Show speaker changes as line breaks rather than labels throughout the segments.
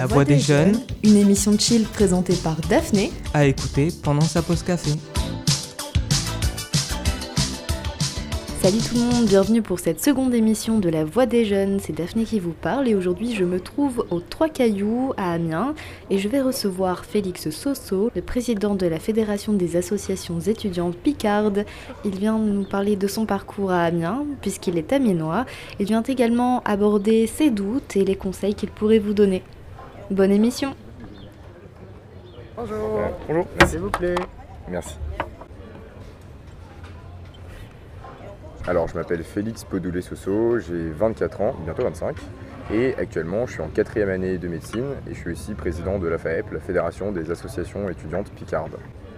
La Voix des Jeunes,
une émission chill présentée par Daphné,
à écouter pendant sa pause café.
Salut tout le monde, bienvenue pour cette seconde émission de La Voix des Jeunes, c'est Daphné qui vous parle et aujourd'hui je me trouve aux Trois Cailloux à Amiens et je vais recevoir Félix Sosso, le président de la Fédération des associations étudiantes Picarde. Il vient nous parler de son parcours à Amiens puisqu'il est amiénois. Il vient également aborder ses doutes et les conseils qu'il pourrait vous donner. Bonne émission.
Bonjour.
Bonjour,
S'il vous plaît.
merci. Alors, je m'appelle Félix Podoulet-Sosso, j'ai 24 ans, bientôt 25, et actuellement je suis en 4e année de médecine et je suis aussi président de la FAEP, la Fédération des associations étudiantes Picarde.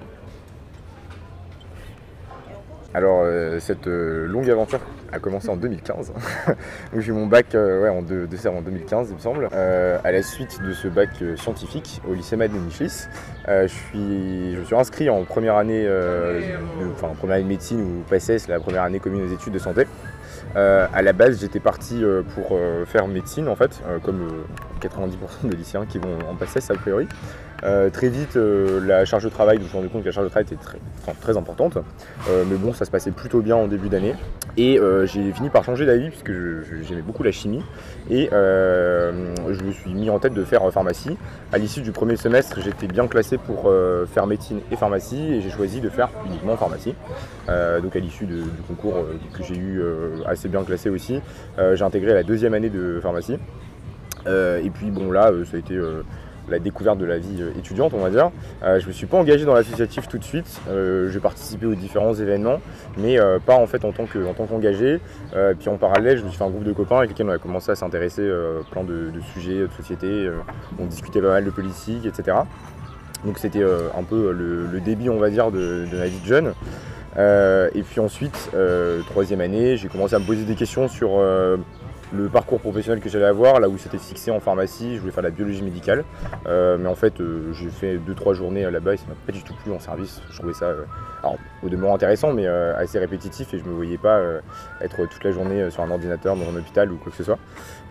Alors, cette longue aventure a commencé en 2015. Donc, j'ai eu mon bac en 2015, il me semble. À la suite de ce bac scientifique au lycée Madeleine-Michlis, je me suis inscrit en première année, première année de médecine ou PACES, la première année commune aux études de santé. À la base, j'étais parti pour faire médecine, en fait, comme 90% des lycéens qui vont en PACES a priori. Très vite, la charge de travail, je me suis rendu compte que la charge de travail était très importante. Mais bon, ça se passait plutôt bien en début d'année. Et j'ai fini par changer d'avis puisque j'aimais beaucoup la chimie. Et je me suis mis en tête de faire pharmacie. À l'issue du premier semestre, j'étais bien classé pour faire médecine et pharmacie. Et j'ai choisi de faire uniquement pharmacie. Donc à l'issue du concours que j'ai eu assez bien classé aussi, j'ai intégré la 2e année de pharmacie. Et puis bon là, ça a été la découverte de la vie étudiante, on va dire. Je ne me suis pas engagé dans l'associatif tout de suite. J'ai participé aux différents événements, mais pas en fait en tant qu'engagé. Puis en parallèle, je me suis fait un groupe de copains avec lesquels on a commencé à s'intéresser plein de sujets de société. On discutait pas mal de politique, etc. Donc c'était un peu le début, on va dire, de ma vie de jeune. Et puis ensuite, 3e année, j'ai commencé à me poser des questions sur le parcours professionnel que j'allais avoir, là où c'était fixé en pharmacie, je voulais faire de la biologie médicale. Mais en fait, j'ai fait 2-3 journées là-bas et ça m'a pas du tout plu en service. Je trouvais ça, au demeurant intéressant, mais assez répétitif et je me voyais pas être toute la journée sur un ordinateur dans un hôpital ou quoi que ce soit.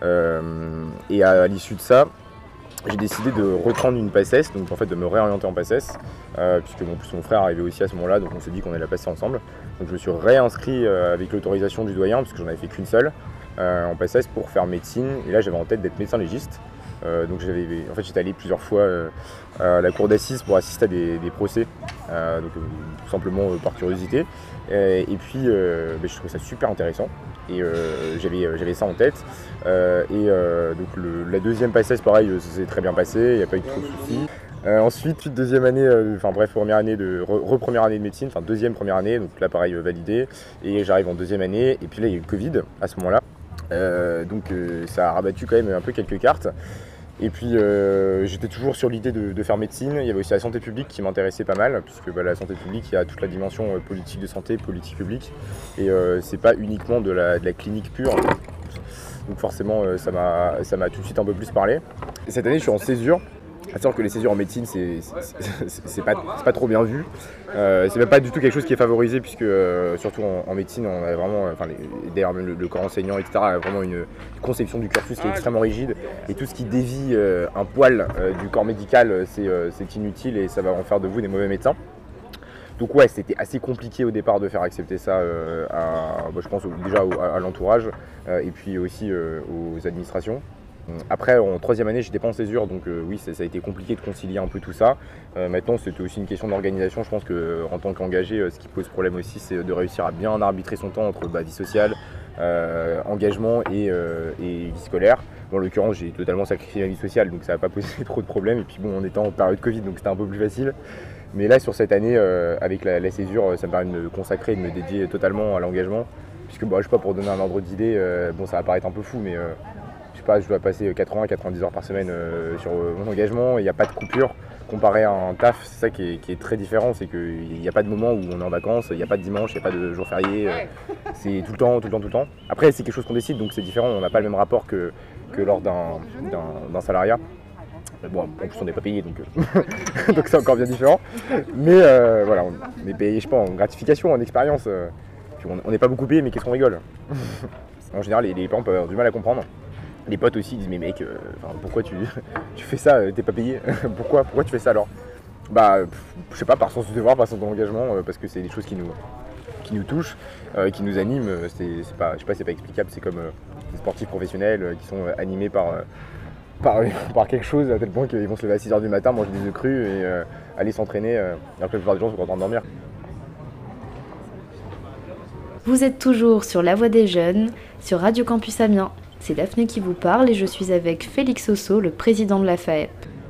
Et à l'issue de ça, j'ai décidé de reprendre une PACES, donc en fait de me réorienter en PACES, puisque mon frère arrivait aussi à ce moment-là, donc on s'est dit qu'on allait la passer ensemble. Donc je me suis réinscrit avec l'autorisation du doyen, parce que j'en avais fait qu'une seule, en PACES pour faire médecine, et là j'avais en tête d'être médecin légiste. Donc j'étais allé plusieurs fois à la cour d'assises pour assister à des procès, tout simplement par curiosité. Et puis je trouvais ça super intéressant et j'avais ça en tête. Donc la 2e PACES, pareil, ça s'est très bien passé, il n'y a pas eu trop de soucis. Ensuite, 2e année, première année première année de médecine, 2e première année, donc là pareil validé, et j'arrive en 2e année, et puis là il y a eu le Covid à ce moment-là. Donc ça a rabattu quand même un peu quelques cartes. Et puis j'étais toujours sur l'idée de faire médecine. Il y avait aussi la santé publique qui m'intéressait pas mal, puisque la santé publique, il y a toute la dimension politique de santé, politique publique, et c'est pas uniquement de la clinique pure. Donc forcément ça m'a tout de suite un peu plus parlé. Et cette année je suis en césure. À savoir que les césures en médecine, c'est pas trop bien vu. C'est même pas du tout quelque chose qui est favorisé, puisque surtout en médecine, on a vraiment, d'ailleurs même le corps enseignant, etc., a vraiment une conception du cursus qui est extrêmement rigide. Et tout ce qui dévie un poil du corps médical, c'est inutile et ça va en faire de vous des mauvais médecins. Donc ouais, c'était assez compliqué au départ de faire accepter ça je pense déjà à l'entourage et puis aussi aux administrations. Après, en 3e année, j'étais pas en césure, donc oui, ça a été compliqué de concilier un peu tout ça. Maintenant, c'était aussi une question d'organisation. Je pense qu'en tant qu'engagé, ce qui pose problème aussi, c'est de réussir à bien arbitrer son temps entre vie sociale, engagement et vie scolaire. Bon, en l'occurrence, j'ai totalement sacrifié ma vie sociale, donc ça n'a pas posé trop de problèmes. Et puis bon, on était en période Covid, donc c'était un peu plus facile. Mais là, sur cette année, avec la césure, ça me permet de me consacrer, de me dédier totalement à l'engagement. Puisque, je sais pas, pour donner un ordre d'idée, ça va paraître un peu fou, mais je dois passer 80-90 heures par semaine sur mon engagement, il n'y a pas de coupure. Comparé à un taf, c'est ça qui est très différent, c'est qu'il n'y a pas de moment où on est en vacances, il n'y a pas de dimanche, il n'y a pas de jour férié, c'est tout le temps. Après, c'est quelque chose qu'on décide, donc c'est différent, on n'a pas le même rapport que lors d'un salariat. Bon, en plus on n'est pas payé, donc c'est encore bien différent. Mais on est payé, je sais pas, en gratification, en expérience. Puis on n'est pas beaucoup payé, mais qu'est-ce qu'on rigole. En général, les parents peuvent avoir du mal à comprendre. Les potes aussi disent mais mec, pourquoi tu fais ça, t'es pas payé, pourquoi tu fais ça alors? Je sais pas, par sens du devoir, par sens de l'engagement, parce que c'est des choses qui nous touchent, qui nous animent. C'est pas explicable, c'est comme des sportifs professionnels qui sont animés par quelque chose à tel point qu'ils vont se lever à 6h du matin, manger des œufs crus et aller s'entraîner alors que la plupart des gens sont contents de dormir.
Vous êtes toujours sur La Voix des Jeunes, sur Radio Campus Amiens. C'est Daphné qui vous parle et je suis avec Félix Sosso, le président de la FAEP.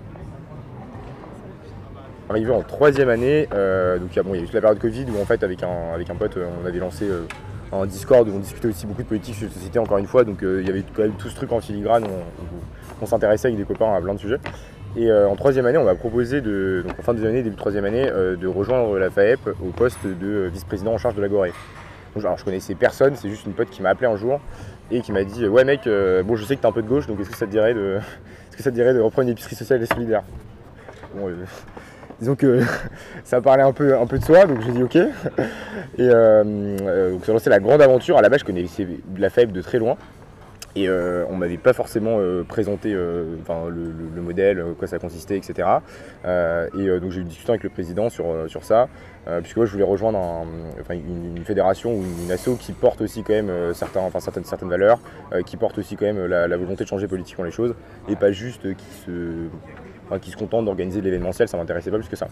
Arrivé en 3e année, donc il y a eu toute la période Covid où en fait avec un pote on avait lancé un Discord où on discutait aussi beaucoup de politique sur la société encore une fois, donc il y avait quand même tout ce truc en filigrane, on s'intéressait avec des copains à plein de sujets. Et en 3e année on m'a proposé, donc en fin de 2e année, début de 3e année, de rejoindre la FAEP au poste de vice-président en charge de l'Agoré. Alors je connaissais personne, c'est juste une pote qui m'a appelé un jour et qui m'a dit ouais mec, bon je sais que t'es un peu de gauche, donc est-ce que ça te dirait de reprendre une épicerie sociale et solidaire? Bon, disons que ça parlait un peu de soi, donc j'ai dit ok. Et donc ça a lancé la grande aventure. À la base je connaissais la FAEP de très loin. Et on m'avait pas forcément présenté le modèle, quoi ça consistait, etc. Donc j'ai eu une discussion avec le président sur ça, puisque moi je voulais rejoindre une fédération ou une asso qui porte aussi quand même certaines valeurs, qui porte aussi quand même la volonté de changer politiquement les choses, et pas juste qui se contente d'organiser de l'événementiel, ça m'intéressait pas plus que ça.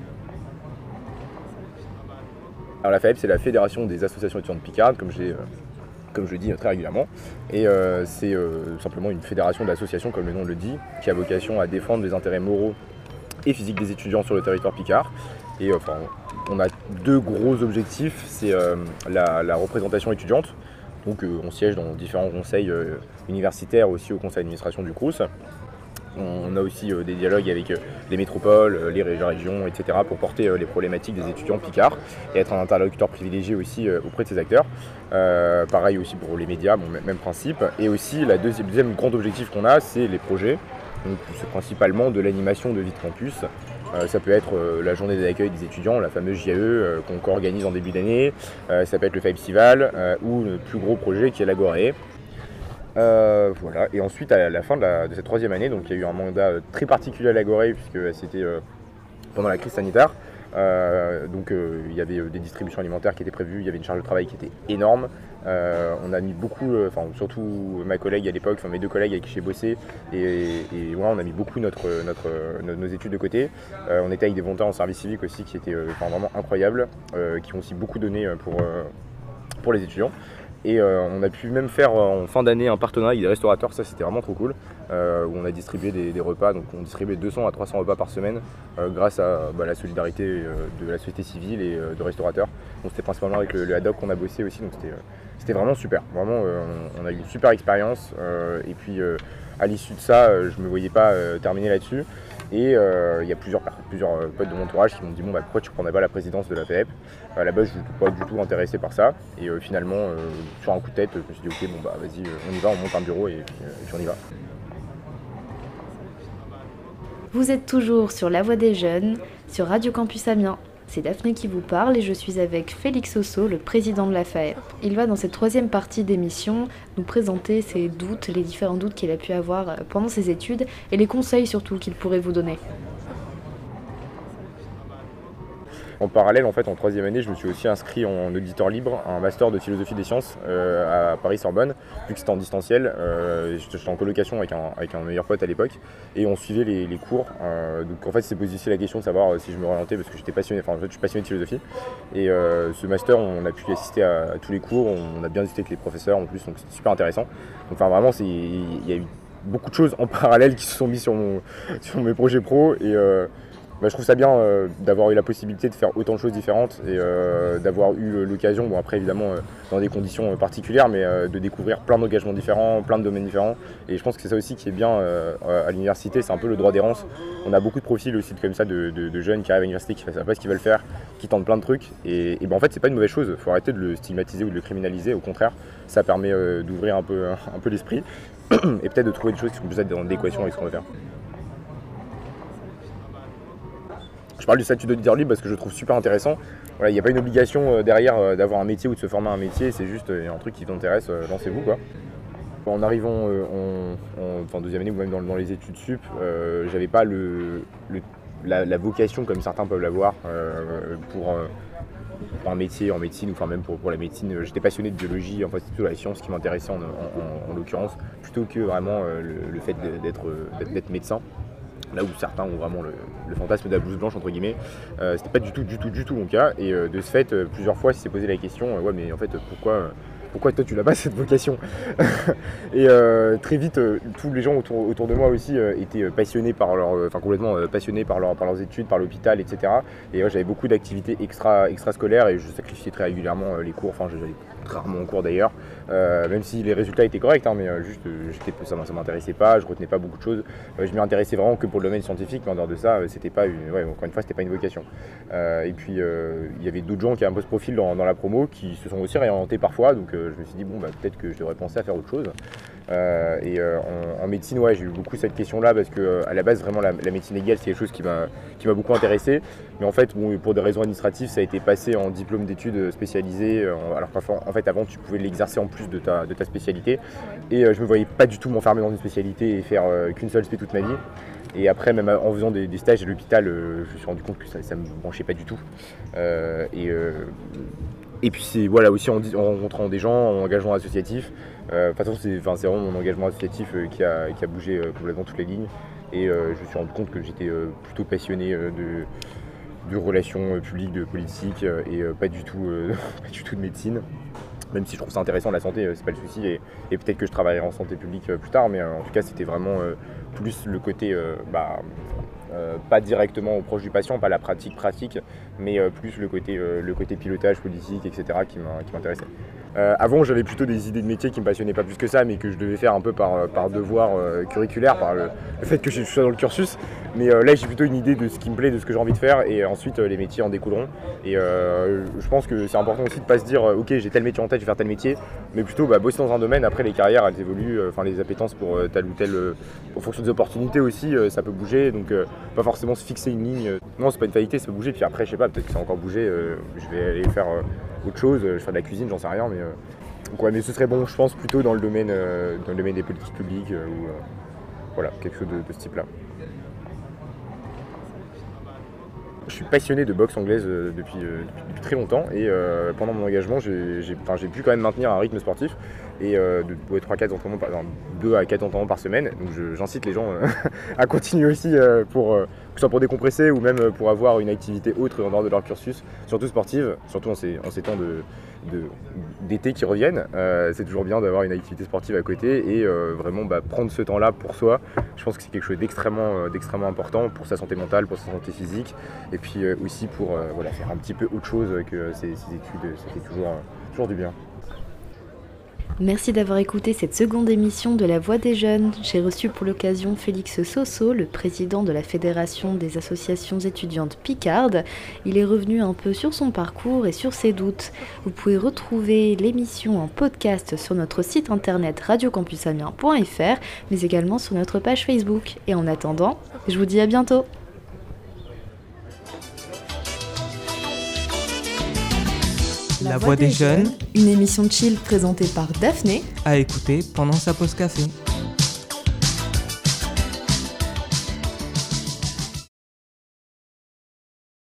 Alors la FAEP c'est la Fédération des associations étudiantes picardes, comme je le dis très régulièrement, et c'est simplement une fédération d'associations, comme le nom le dit, qui a vocation à défendre les intérêts moraux et physiques des étudiants sur le territoire picard. Et on a 2 gros objectifs, c'est la représentation étudiante, donc on siège dans différents conseils universitaires, aussi au conseil d'administration du Crous. On a aussi des dialogues avec les métropoles, les régions, etc. pour porter les problématiques des étudiants picards et être un interlocuteur privilégié aussi auprès de ces acteurs. Pareil aussi pour les médias, même principe. Et aussi, le deuxième grand objectif qu'on a, c'est les projets. Donc c'est principalement de l'animation de vie de campus. Ça peut être la journée d'accueil des étudiants, la fameuse JAE qu'on co-organise en début d'année. Ça peut être le FAEPstival ou le plus gros projet qui est l'Agoré. Voilà. Et ensuite à la fin de cette 3e année, donc il y a eu un mandat très particulier à l'Agoré puisque c'était pendant la crise sanitaire. Il y avait des distributions alimentaires qui étaient prévues, il y avait une charge de travail qui était énorme. On a mis beaucoup, surtout ma collègue à l'époque, mes 2 collègues avec qui j'ai bossé, et on a mis beaucoup nos études de côté. On était avec des volontaires en service civique aussi qui étaient vraiment incroyables, qui ont aussi beaucoup donné pour les étudiants. Et on a pu même faire en fin d'année un partenariat avec des restaurateurs, ça c'était vraiment trop cool, où on a distribué des repas, donc on distribuait 200 à 300 repas par semaine grâce à la solidarité de la société civile et de restaurateurs. Donc c'était principalement avec le ad hoc qu'on a bossé aussi, donc c'était vraiment super. Vraiment on a eu une super expérience et puis à l'issue de ça je me voyais pas terminer là-dessus. Et il y a plusieurs potes de mon entourage qui m'ont dit pourquoi tu prendrais pas la présidence de la FAEP? À la base je n'étais pas du tout intéressé par ça, et finalement sur un coup de tête je me suis dit ok vas-y on y va, on monte un bureau et puis on y va.
Vous êtes toujours sur La Voix des Jeunes, sur Radio Campus Amiens. C'est Daphné qui vous parle et je suis avec Félix Sosso, le président de la FAEP. Il va dans cette 3e partie d'émission nous présenter ses doutes, les différents doutes qu'il a pu avoir pendant ses études et les conseils surtout qu'il pourrait vous donner.
En parallèle, en 3e année, je me suis aussi inscrit en auditeur libre à un master de philosophie des sciences à Paris-Sorbonne, vu que c'était en distanciel. J'étais en colocation avec un meilleur pote à l'époque, et on suivait les cours. Donc en fait, c'est posé aussi la question de savoir si je me réorientais, parce que j'étais passionné, je suis passionné de philosophie. Et ce master, on a pu assister à tous les cours, on a bien discuté avec les professeurs en plus, donc c'était super intéressant. Donc vraiment, il y a eu beaucoup de choses en parallèle qui se sont mis sur mes projets pro, et je trouve ça bien d'avoir eu la possibilité de faire autant de choses différentes et d'avoir eu l'occasion, après évidemment dans des conditions particulières, mais de découvrir plein d'engagements différents, plein de domaines différents. Et je pense que c'est ça aussi qui est bien à l'université, c'est un peu le droit d'errance. On a beaucoup de profils aussi comme ça de jeunes qui arrivent à l'université, qui ne savent pas ce qu'ils veulent faire, qui tentent plein de trucs. Et en fait c'est pas une mauvaise chose, il faut arrêter de le stigmatiser ou de le criminaliser, au contraire ça permet d'ouvrir un peu l'esprit et peut-être de trouver des choses qui sont plus en adéquation avec ce qu'on veut faire. Je parle du statut d'auditeur libre parce que je le trouve super intéressant. Voilà, il n'y a pas une obligation derrière d'avoir un métier ou de se former à un métier, c'est juste un truc qui t'intéresse, lancez-vous quoi. En arrivant en deuxième année ou même dans les études sup, j'avais pas la vocation comme certains peuvent l'avoir pour un métier en médecine ou enfin même pour la médecine. J'étais passionné de biologie, enfin c'était plutôt la science qui m'intéressait en l'occurrence, plutôt que vraiment le fait d'être médecin. Là où certains ont vraiment le fantasme de la blouse blanche entre guillemets, c'était pas du tout mon cas. Et de ce fait, plusieurs fois, s'est posé la question, ouais mais en fait pourquoi toi tu n'as pas cette vocation? Et très vite, tous les gens autour de moi aussi étaient passionnés par complètement passionnés par leurs études, par l'hôpital, etc. Et j'avais beaucoup d'activités extrascolaires et je sacrifiais très régulièrement les cours, enfin j'allais rarement en cours d'ailleurs, même si les résultats étaient corrects, mais juste ça m'intéressait pas, je retenais pas beaucoup de choses. Je m'y intéressais vraiment que pour le domaine scientifique, mais en dehors de ça, c'était pas encore une fois, c'était pas une vocation. Et puis il y avait d'autres gens qui avaient un peu ce profil dans la promo qui se sont aussi réorientés parfois, donc je me suis dit peut-être que je devrais penser à faire autre chose. En médecine, j'ai eu beaucoup cette question-là parce que à la base vraiment la médecine légale c'est quelque chose qui m'a beaucoup intéressé, mais en fait pour des raisons administratives ça a été passé en diplôme d'études spécialisé, alors qu'en fait avant tu pouvais l'exercer en plus de ta spécialité, et je me voyais pas du tout m'enfermer dans une spécialité et faire qu'une seule spé toute ma vie. Et après, même en faisant des stages à l'hôpital, je me suis rendu compte que ça me branchait pas du tout. Et puis c'est aussi en rencontrant des gens, en engagement associatif. De toute façon, c'est vraiment mon engagement associatif qui a bougé complètement toutes les lignes. Et je me suis rendu compte que j'étais plutôt passionné de relations publiques, de politique, et pas du tout de médecine. Même si je trouve ça intéressant, la santé, c'est pas le souci, et peut-être que je travaillerai en santé publique plus tard, mais en tout cas c'était vraiment plus le côté, pas directement proche du patient, pas la pratique, mais plus le côté pilotage politique, etc. qui m'intéressait. Avant j'avais plutôt des idées de métier qui me passionnaient pas plus que ça, mais que je devais faire un peu par devoir curriculaire, par le fait que je sois dans le cursus. Mais là j'ai plutôt une idée de ce qui me plaît, de ce que j'ai envie de faire, et ensuite les métiers en découleront. Et je pense que c'est important aussi de pas se dire ok j'ai tel métier en tête, je vais faire tel métier, mais plutôt bosser dans un domaine. Après les carrières elles évoluent, les appétences pour tel ou tel, en fonction des opportunités aussi, ça peut bouger, donc pas forcément se fixer une ligne. Non, c'est pas une faillite, ça peut bouger, puis après je sais pas, peut-être que ça va encore bouger, je vais aller faire autre chose, je vais faire de la cuisine, j'en sais rien, mais ce serait bon, je pense, plutôt dans le domaine des politiques publiques, ou quelque chose de ce type-là. Je suis passionné de boxe anglaise depuis très longtemps, et pendant mon engagement j'ai pu quand même maintenir un rythme sportif et de 2 à 4 entraînements par semaine. Donc j'incite les gens à continuer aussi que ce soit pour décompresser ou même pour avoir une activité autre en dehors de leur cursus, surtout sportive, surtout en ces temps d'été qui reviennent. C'est toujours bien d'avoir une activité sportive à côté et vraiment prendre ce temps-là pour soi. Je pense que c'est quelque chose d'extrêmement important pour sa santé mentale, pour sa santé physique, et puis aussi pour faire un petit peu autre chose que ces études. Ça fait toujours du bien.
Merci d'avoir écouté cette seconde émission de La Voix des Jeunes. J'ai reçu pour l'occasion Félix Sosso, le président de la Fédération des associations étudiantes Picarde. Il est revenu un peu sur son parcours et sur ses doutes. Vous pouvez retrouver l'émission en podcast sur notre site internet radiocampusamiens.fr, mais également sur notre page Facebook. Et en attendant, je vous dis à bientôt.
La Voix des Jeunes,
une émission chill présentée par Daphné,
à écouter pendant sa pause café.